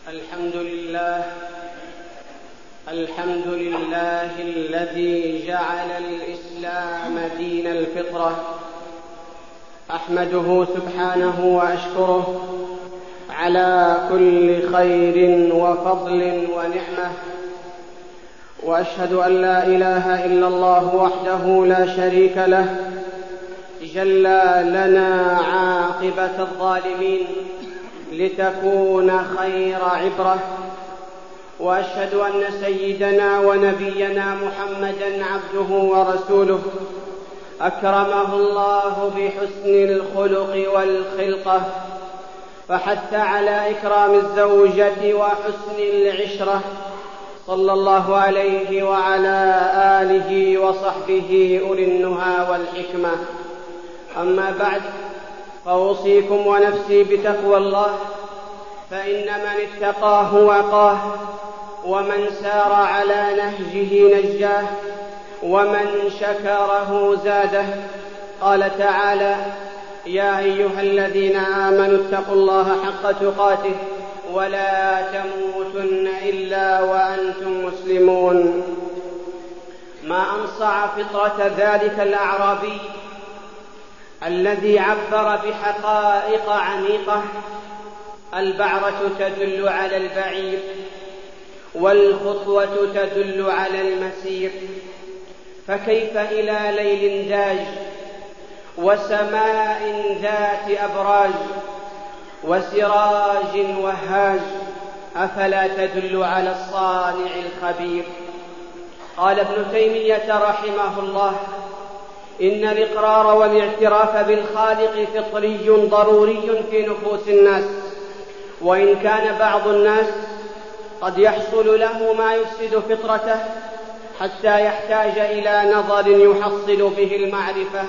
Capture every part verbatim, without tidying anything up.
الحمد لله الحمد لله الذي جعل الإسلام دين الفطرة. أحمده سبحانه وأشكره على كل خير وفضل ونعمة، وأشهد أن لا إله إلا الله وحده لا شريك له جلى لنا عاقبة الظالمين لتكون خير عبرة. وأشهد أن سيدنا ونبينا محمدًا عبده ورسوله أكرمه الله بحسن الخلق والخلقة، فحث على إكرام الزوجة وحسن العشرة، صلى الله عليه وعلى آله وصحبه أولي النهى والحكمة. أما بعد، فأوصيكم ونفسي بتقوى الله، فإن من اتقاه وقاه، ومن سار على نهجه نجاه، ومن شكره زاده. قال تعالى: يا أيها الذين آمنوا اتقوا الله حق تقاته ولا تموتن إلا وأنتم مسلمون. ما أنصع فطرة ذلك الأعرابي الذي عبر بحقائق عميقة: البعرة تدل على البعير، والخطوة تدل على المسير، فكيف إلى ليل داج وسماء ذات أبراج وسراج وهاج، أفلا تدل على الصانع الخبير؟ قال ابن تيمية رحمه الله: إن الإقرار والاعتراف بالخالق فطري ضروري في نفوس الناس، وإن كان بعض الناس قد يحصل له ما يفسد فطرته حتى يحتاج إلى نظر يحصل به المعرفة.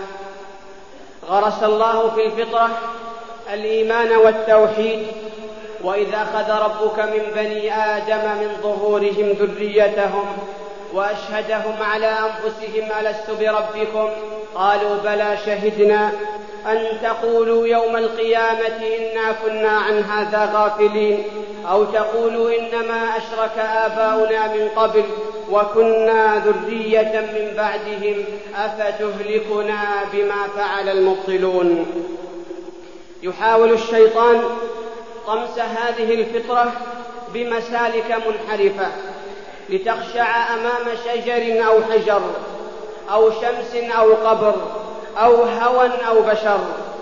غرس الله في الفطرة الإيمان والتوحيد، وإذ أخذ ربك من بني آدم من ظهورهم ذريتهم وأشهدهم على أنفسهم ألست بربكم قالوا بلى شهدنا أن تقولوا يوم القيامة إنا كنا عن هذا غافلين، أو تقولوا إنما أشرك آباؤنا من قبل وكنا ذرية من بعدهم أفتهلكنا بما فعل المبطلون. يحاول الشيطان طمس هذه الفطرة بمسالك منحرفة لتخشع أمام شجر أو حجر أو شمس أو قبر أو هوى أو بشر،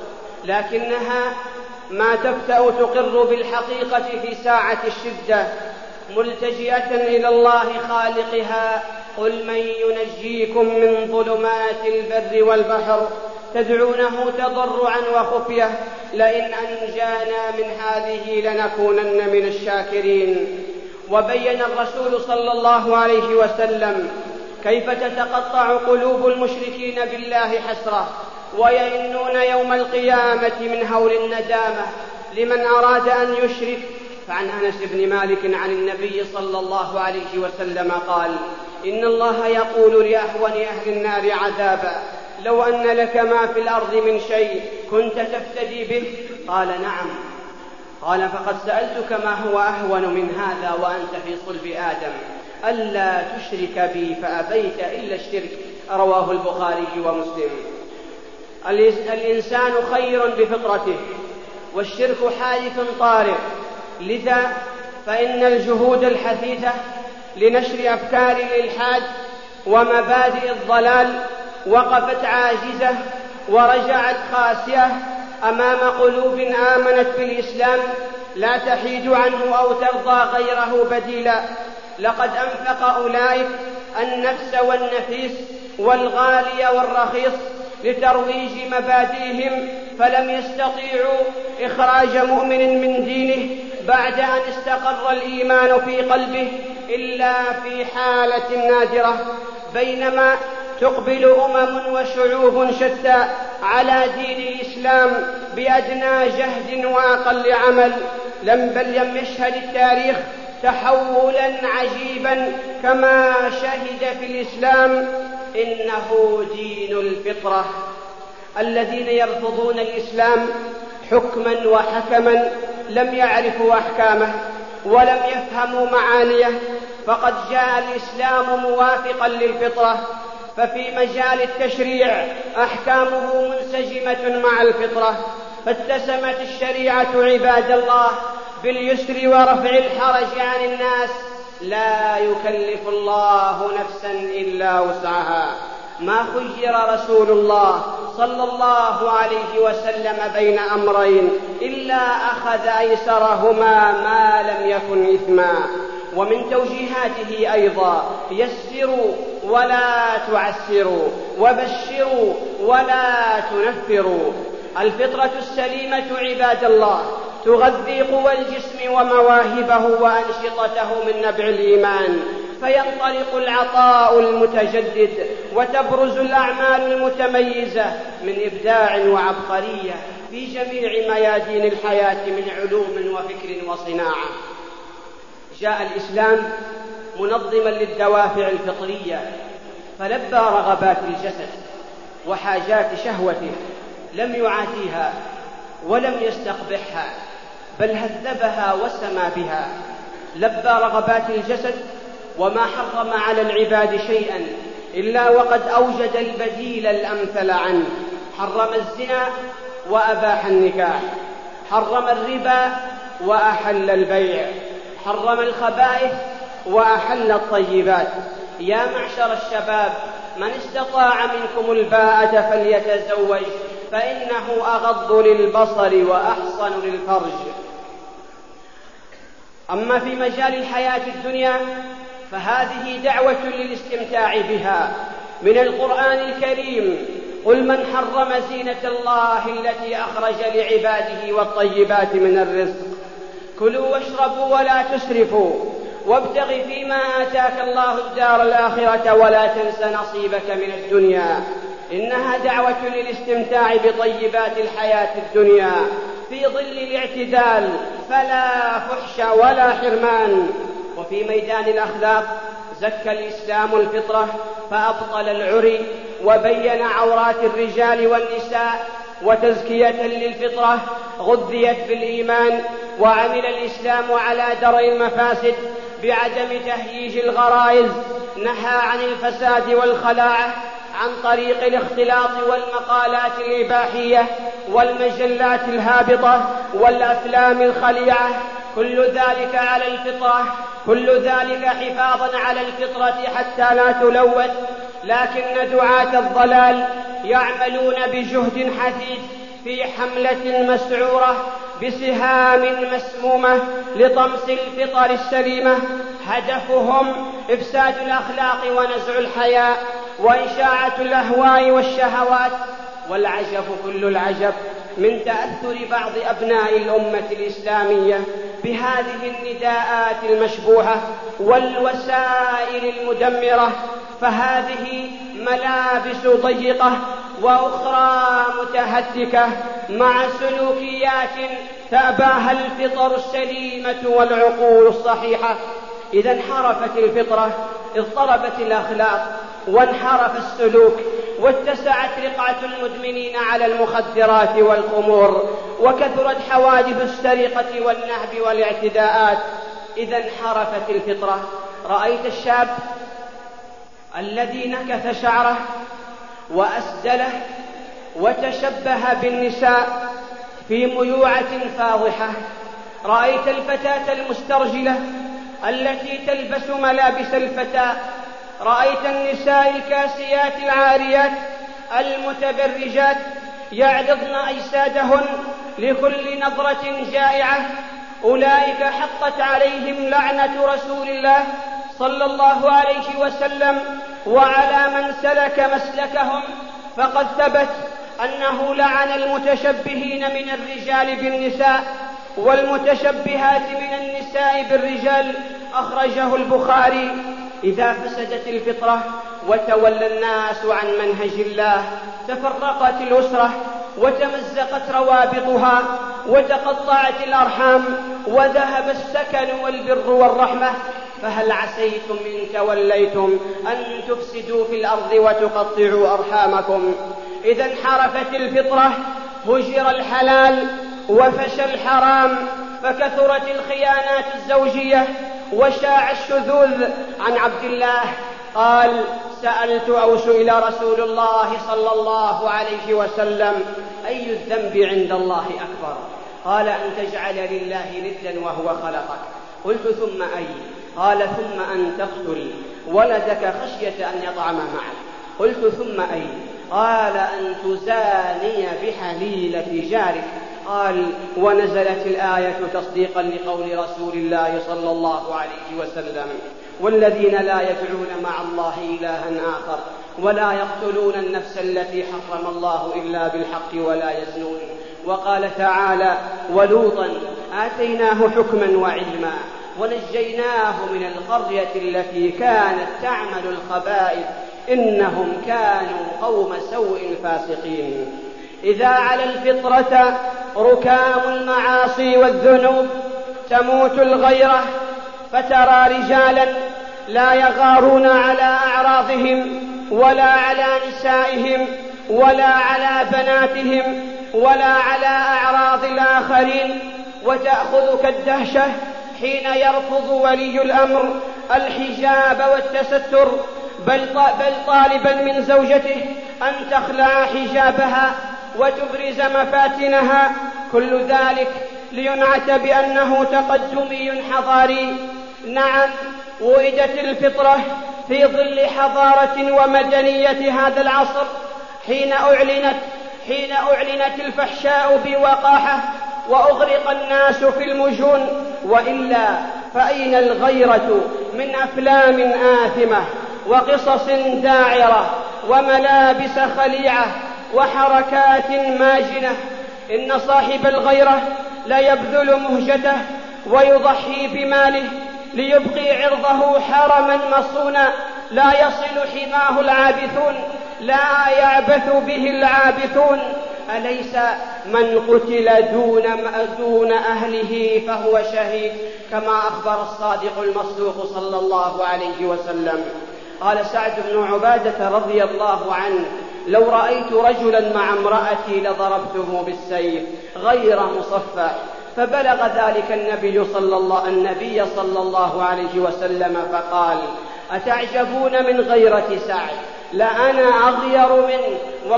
لكنها ما تفتأ تقر بالحقيقة في ساعة الشدة، ملتجئة إلى الله خالقها: قل من ينجيكم من ظلمات البر والبحر تدعونه تضرعا وخفية لئن أنجانا من هذه لنكونن من الشاكرين. وبين الرسول صلى الله عليه وسلم كيف تتقطع قلوب المشركين بالله حسرة، ويئنون يوم القيامة من هول الندامة لمن أراد أن يشرك. فعن أنس بن مالك عن النبي صلى الله عليه وسلم قال: إن الله يقول لأهون أهل النار عذابا: لو أن لك ما في الأرض من شيء كنت تفتدي به؟ قال: نعم. قال: فقد سألتك ما هو أهون من هذا وأنت في صلب آدم، ألا تشرك بي فأبيت إلا الشرك. رواه البخاري ومسلم. الإنسان خير بفطرته، والشرك حادث طارئ، لذا فإن الجهود الحثيثة لنشر أفكار الإلحاد ومبادئ الضلال وقفت عاجزة ورجعت خاسئة أمام قلوب آمنت بالإسلام لا تحيد عنه أو ترضى غيره بديلا. لقد أنفق أولئك النفس والنفيس والغالي والرخيص لترويج مبادئهم، فلم يستطيعوا إخراج مؤمن من دينه بعد أن استقر الإيمان في قلبه إلا في حالة نادرة، بينما تقبل أمم وشعوب شتى على دين الإسلام بأدنى جهد وأقل عمل. لم بل لم يشهد التاريخ تحولا عجيبا كما شهد في الإسلام. إنه دين الفطرة. الذين يرفضون الإسلام حكما وحكما لم يعرفوا أحكامه، ولم يفهموا معانيه، فقد جاء الإسلام موافقا للفطرة، ففي مجال التشريع أحكامه منسجمة مع الفطرة، فاتسمت الشريعة عباد الله باليسر ورفع الحرج عن الناس، لا يكلف الله نفسا إلا وسعها. ما خير رسول الله صلى الله عليه وسلم بين أمرين إلا أخذ أيسرهما ما لم يكن إثما. ومن توجيهاته أيضا: يسروا ولا تعسروا، وبشروا ولا تنفروا. الفطرة السليمة عباد الله تغذي قوى الجسم ومواهبه وأنشطته من نبع الإيمان، فينطلق العطاء المتجدد، وتبرز الأعمال المتميزة من إبداع وعبقرية في جميع ميادين الحياة من علوم وفكر وصناعة. جاء الإسلام منظما للدوافع الفطرية، فلبى رغبات الجسد وحاجات شهوته، لم يعاتيها ولم يستقبحها، بل هذبها وسمى بها. لبى رغبات الجسد وما حرم على العباد شيئا إلا وقد أوجد البديل الأمثل عنه. حرم الزنا وأباح النكاح، حرم الربا وأحل البيع، حرم الخبائث وأحل الطيبات. يا معشر الشباب، من استطاع منكم الباءة فليتزوج، فإنه أغض للبصر وأحصن للفرج. أما في مجال الحياة الدنيا فهذه دعوة للاستمتاع بها من القرآن الكريم: قل من حرم زينة الله التي أخرج لعباده والطيبات من الرزق، كلوا واشربوا ولا تسرفوا، وابتغ فيما آتاك الله الدار الآخرة ولا تنس نصيبك من الدنيا. إنها دعوة للاستمتاع بطيبات الحياة الدنيا في ظل الاعتدال، فلا فحش ولا حرمان. وفي ميدان الأخلاق زكى الإسلام الفطرة فأبطل العري وبين عورات الرجال والنساء، وتزكية للفطرة غذيت بالإيمان. وعمل الإسلام على درء المفاسد بعدم تهييج الغرائز، نهى عن الفساد والخلاعة عن طريق الاختلاط والمقالات الإباحية والمجلات الهابطة والأفلام الخليعة، كل ذلك على الفطرة، كل ذلك حفاظا على الفطرة حتى لا تلوث. لكن دعاة الضلال يعملون بجهد حثيث في حملة مسعورة بسهام مسمومة لطمس الفطر السليمة، هدفهم إفساد الأخلاق ونزع الحياء وإشاعة الأهواء والشهوات. والعجب كل العجب من تأثر بعض أبناء الأمة الإسلامية بهذه النداءات المشبوهة والوسائل المدمرة، فهذه ملابس ضيقة وأخرى متهتكة مع سلوكيات تأباها الفطر السليمة والعقول الصحيحة. إذا انحرفت الفطرة اضطربت الأخلاق وانحرف السلوك، واتسعت رقعة المدمنين على المخدرات والخمور، وكثرت حوادث السرقة والنهب والاعتداءات. إذا انحرفت الفطرة. رأيت الشاب الذي نكث شعره وأسدله وتشبه بالنساء في ميوعة فاضحة. رأيت الفتاة المسترجلة التي تلبس ملابس الفتاة. رأيت النساء الكاسيات العاريات المتبرجات يعرضن أجسادهن لكل نظرة جائعة. أولئك حقت عليهم لعنة رسول الله صلى الله عليه وسلم وعلى من سلك مسلكهم، فقد ثبت أنه لعن المتشبهين من الرجال بالنساء والمتشبهات من النساء بالرجال، أخرجه البخاري. إذا فسدت الفطرة وتولى الناس عن منهج الله تفرقت الأسرة وتمزقت روابطها وتقطعت الأرحام وذهب السكن والبر والرحمة. فهل عسيتم إن توليتم أن تفسدوا في الأرض وتقطعوا أرحامكم؟ إذا انحرفت الفطرة هجر الحلال وفشى الحرام، فكثرت الخيانات الزوجية وشاع الشذوذ. عن عبد الله قال: سألت أو سئل رسول الله صلى الله عليه وسلم: أي الذنب عند الله أكبر؟ قال: أن تجعل لله ندا وهو خلقك. قلت: ثم أي؟ قال: ثم أن تقتل ولدك خشية أن يطعم معك. قلت: ثم أي؟ قال: أن تزاني بحليلة جارك. قال: ونزلت الآية تصديقا لقول رسول الله صلى الله عليه وسلم: والذين لا يدعون مع الله إلها آخر ولا يقتلون النفس التي حرم الله إلا بالحق ولا يزنون. وقال تعالى: ولوطا آتيناه حكما وعلما ونجيناه من القرية التي كانت تعمل الخبائث إنهم كانوا قوم سوء فاسقين. إذا على الفطرة ركام المعاصي والذنوب تموت الغيرة، فترى رجالا لا يغارون على أعراضهم ولا على نسائهم ولا على بناتهم ولا على أعراض الآخرين، وتأخذك الدهشة حين يرفض ولي الأمر الحجاب والتستر، بل طالبا من زوجته أن تخلع حجابها وتبرز مفاتنها، كل ذلك لينعت بأنه تقدمي حضاري. نعم، ولدت الفطرة في ظل حضارة ومدنية هذا العصر، حين أعلنت حين أعلنت الفحشاء بوقاحة وأغرق الناس في المجون، وإلا فأين الغيرة من أفلام آثمة وقصص داعرة وملابس خليعة وحركات ماجنة؟ إن صاحب الغيرة لا يبذل مهجته ويضحي بماله ليبقي عرضه حرما مصونا لا يصل حماه العابثون، لا يعبث به العابثون. أليس من قتل دون دون أهله فهو شهيد، كما أخبر الصادق المصدوق صلى الله عليه وسلم؟ قال سعد بن عبادة رضي الله عنه: لو رأيت رجلا مع امرأتي لضربته بالسيف غير مصفى. فبلغ ذلك النبي صلى الله, النبي صلى الله عليه وسلم فقال: أتعجبون من غيرة سعد؟ لأنا أغير منه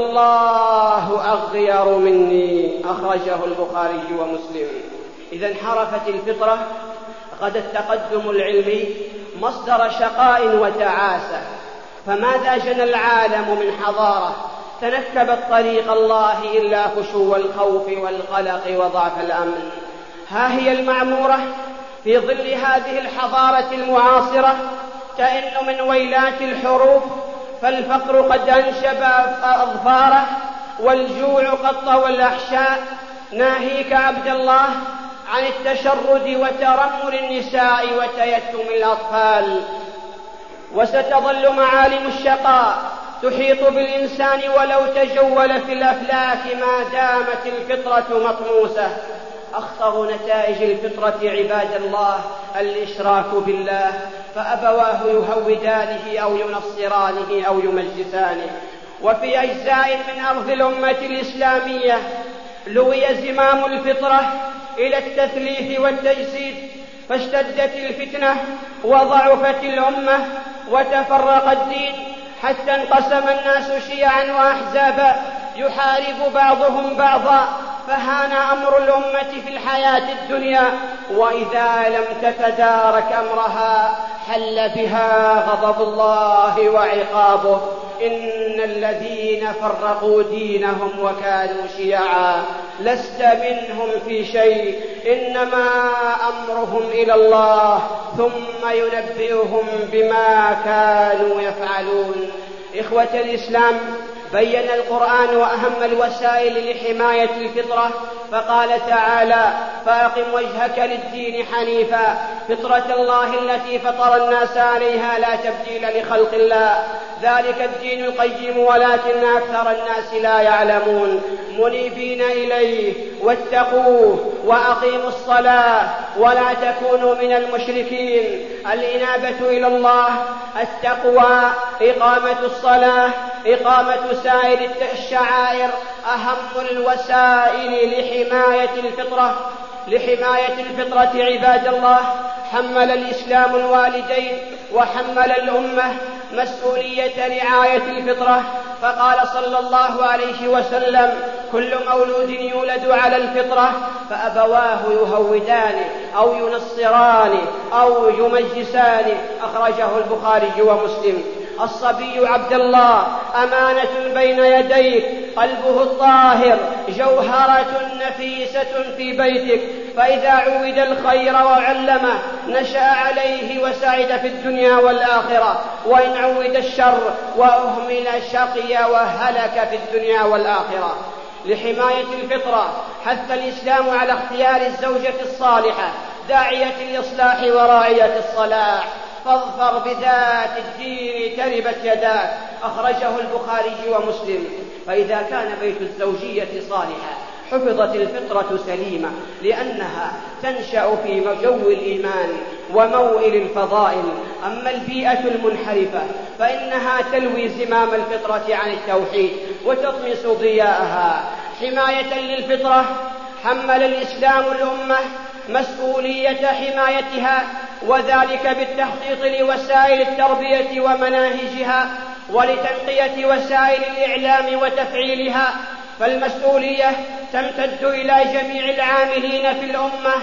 والله أغير مني. أخرجه البخاري ومسلم. إذا انحرفت الفطرة، غدا التقدم العلمي مصدر شقاء وتعاسة، فماذا جنى العالم من حضارة تنكبت طريق الله إلا خشوع الخوف والقلق وضعف الأمن؟ ها هي المعمورة في ظل هذه الحضارة المعاصرة تئن من ويلات الحروب، فالفقر قد أنشب أظفاره والجوع قد طوى الأحشاء. ناهيك عبد الله عن التشرد وترمل النساء وتيتم الأطفال، وستظل معالم الشقاء تحيط بالإنسان ولو تجول في الأفلاك ما دامت الفطرة مطموسة. أخطر نتائج الفطرة عباد الله الإشراك بالله، فأبواه يهودانه أو ينصرانه أو يمجسانه. وفي أجزاء من أرض الأمة الإسلامية لوي زمام الفطرة إلى التثليث والتجسيد، فاشتدت الفتنة وضعفت الأمة وتفرق الدين حتى انقسم الناس شيعا وأحزابا يحارب بعضهم بعضا، فهان أمر الأمة في الحياة الدنيا، وإذا لم تتدارك أمرها حل بها غضب الله وعقابه. إن الذين فرقوا دينهم وكانوا شيعا لست منهم في شيء، إنما أمرهم إلى الله ثم ينبئهم بما كانوا يفعلون. إخوة الإسلام، بين القرآن وأهم الوسائل لحماية الفطرة، فقال تعالى: فأقم وجهك للدين حنيفا فطرة الله التي فطر الناس عليها لا تبديل لخلق الله، ذلك الدين القيم ولكن أكثر الناس لا يعلمون. منيبين إليه واتقوه وأقيموا الصلاة ولا تكونوا من المشركين. الإنابة إلى الله، التقوى، إقامة الصلاة، إقامة سائر الشعائر أهم الوسائل لحماية الفطرة. لحماية الفطرة عباد الله حمل الإسلام الوالدين وحمل الأمة مسؤولية رعاية الفطرة، فقال صلى الله عليه وسلم: كل مولود يولد على الفطرة فأبواه يهودانه أو ينصرانه أو يمجسانه، أخرجه البخاري ومسلم. الصبي عبد الله أمانة بين يديك، قلبه الطاهر جوهرة نفيسة في بيتك، فإذا عود الخير وعلمه نشأ عليه وسعد في الدنيا والآخرة، وإن عود الشر وأهمل شقي وهلك في الدنيا والآخرة. لحماية الفطرة حث الإسلام على اختيار الزوجة الصالحة داعية الإصلاح وراعية الصلاح، فاظفر بذات الدين تربت يداك، أخرجه البخاري ومسلم. فإذا كان بيت الزوجية صالحا حفظت الفطرة سليمة، لأنها تنشأ في جو الإيمان وموئل الفضائل. أما البيئة المنحرفة فإنها تلوي زمام الفطرة عن التوحيد وتطمس ضياءها. حماية للفطرة حمل الإسلام الأمة مسؤولية حمايتها، وذلك بالتخطيط لوسائل التربية ومناهجها، ولتنقية وسائل الإعلام وتفعيلها. فالمسؤولية تمتد إلى جميع العاملين في الأمة،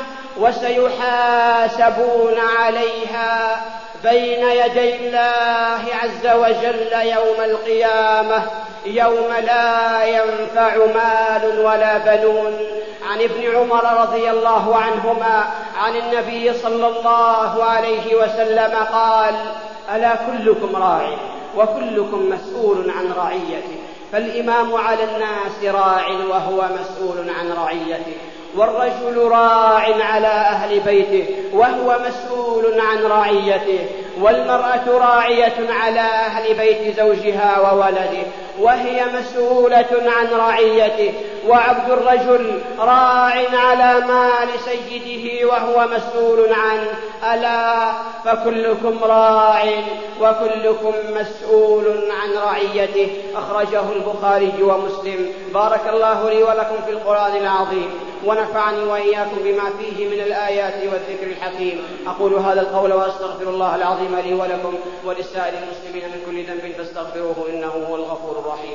وسيحاسبون عليها بين يدي الله عز وجل يوم القيامة، يوم لا ينفع مال ولا بنون. عن ابن عمر رضي الله عنهما عن النبي صلى الله عليه وسلم قال: ألا كلكم راع وكلكم مسؤول عن رعيته، فالإمام على الناس راع وهو مسؤول عن رعيته، والرجل راع على أهل بيته وهو مسؤول عن رعيته، والمرأة راعية على أهل بيت زوجها وولده وهي مسؤولة عن رعيته، وعبد الرجل راع على مال سيده وهو مسؤول عنه. ألا فكلكم راع وكلكم مسؤول عن رعيته، أخرجه البخاري ومسلم. بارك الله لي ولكم في القرآن العظيم، ونفعني وإياكم بما فيه من الآيات والذكر الحكيم. أقول هذا القول وأستغفر الله العظيم لي ولكم ولسائر المسلمين من كل ذنب فاستغفروه إنه هو الغفور الرحيم.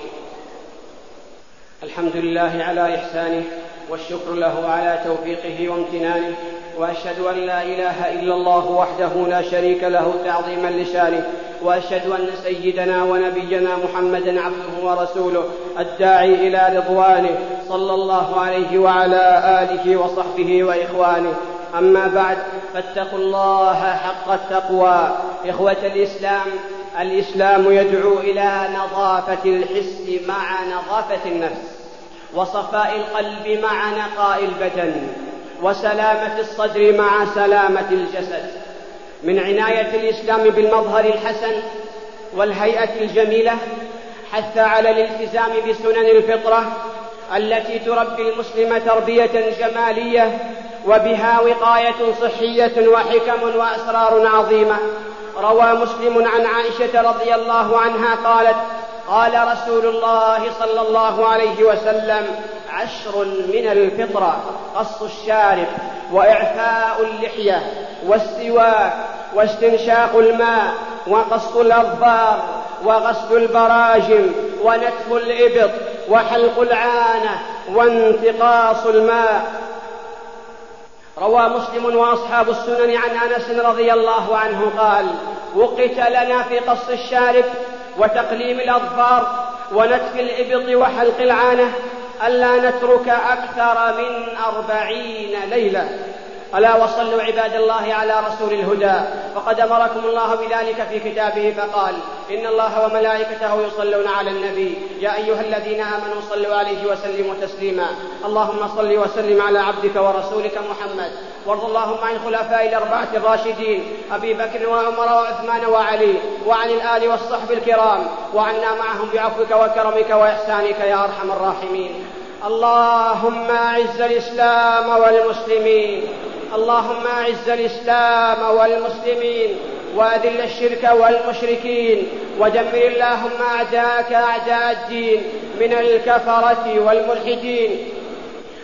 الحمد لله على إحسانه، والشكر له على توفيقه وامتنانه، وأشهد أن لا إله إلا الله وحده لا شريك له تعظيما لشانه، وأشهد أن سيدنا ونبينا محمدا عبده ورسوله الداعي إلى رضوانه صلى الله عليه وعلى آله وصحبه وإخوانه. أما بعد، فاتقوا الله حق التقوى. إخوة الإسلام، الإسلام يدعو إلى نظافة الحس مع نظافة النفس، وصفاء القلب مع نقاء البدن، وسلامة الصدر مع سلامة الجسد. من عناية الإسلام بالمظهر الحسن والهيئة الجميلة حث على الالتزام بسنن الفطرة التي تربي المسلم تربية جمالية، وبها وقاية صحية وحكم وأسرار عظيمة. روى مسلم عن عائشة رضي الله عنها قالت: قال رسول الله صلى الله عليه وسلم: عشر من الفطرة: قص الشارب، وإعفاء اللحية، والسواك، واستنشاق الماء، وقص الأظفار، وغسل البراجم، ونتف الإبط، وحلق العانة، وانتقاص الماء. روى مسلم وأصحاب السنن عن أنس رضي الله عنه قال: وقت لنا في قص الشارب وتقليم الأظفار ونتف الإبط وحلق العانة ألا نترك أكثر من أربعين ليلة. ألا وصلوا عباد الله على رسول الهدى، فقد أمركم الله بذلك في كتابه فقال: إن الله وملائكته يصلون على النبي يا أيها الذين آمنوا صلوا عليه وسلموا تسليما. اللهم صل وسلم على عبدك ورسولك محمد، وارض اللهم عن خلفاء الأربعة الراشدين أبي بكر وعمر وعثمان وعلي، وعن الآل والصحب الكرام، وعنا معهم بعفوك وكرمك وإحسانك يا أرحم الراحمين. اللهم أعز الإسلام والمسلمين، اللهم أعز الإسلام والمسلمين، وأذل الشرك والمشركين، ودمر اللهم أعداءك أعداء الدين من الكفرة والملحدين.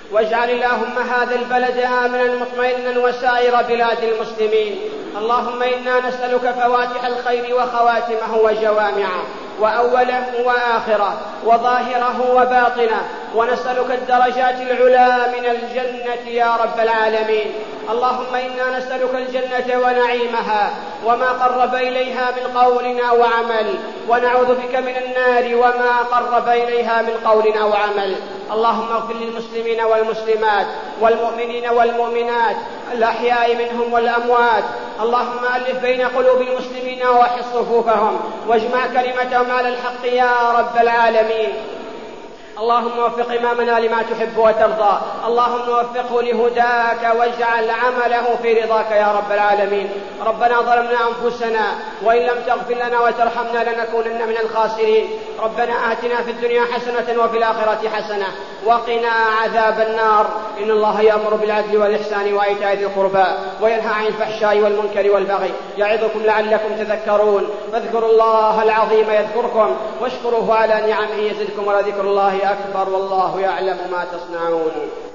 واجعل اللهم هذا البلد آمنا مطمئنا وسائر بلاد المسلمين. اللهم إنا نسألك فواتح الخير وخواتمه وجوامعه وأوله وآخره وظاهره وباطنه، ونسألك الدرجات العلى من الجنة يا رب العالمين. اللهم إنا نسألك الجنة ونعيمها وما قرب إليها من قول أو عمل، ونعوذ بك من النار وما قرب إليها من قول أو عمل. اللهم اغفر للمسلمين والمسلمات والمؤمنين والمؤمنات الأحياء منهم والأموات. اللهم ألف بين قلوب المسلمين ووحد صفوفهم واجمع كلمتهم على الحق يا رب العالمين. اللهم وفق إمامنا لما تحب وترضى، اللهم وفقه لهداك واجعل عمله في رضاك يا رب العالمين. ربنا ظلمنا أنفسنا وإن لم تغفر لنا وترحمنا لنكونن من الخاسرين. ربنا آتنا في الدنيا حسنة وفي الآخرة حسنة وقنا عذاب النار. إن الله يأمر بالعدل والإحسان وإيتاء ذي القربى وينهى عن الفحشاء والمنكر والبغي يعظكم لعلكم تذكرون. فاذكروا الله العظيم يذكركم واشكروه على نعمه يزدكم ولذكر الله أكبر والله يعلم ما تصنعون.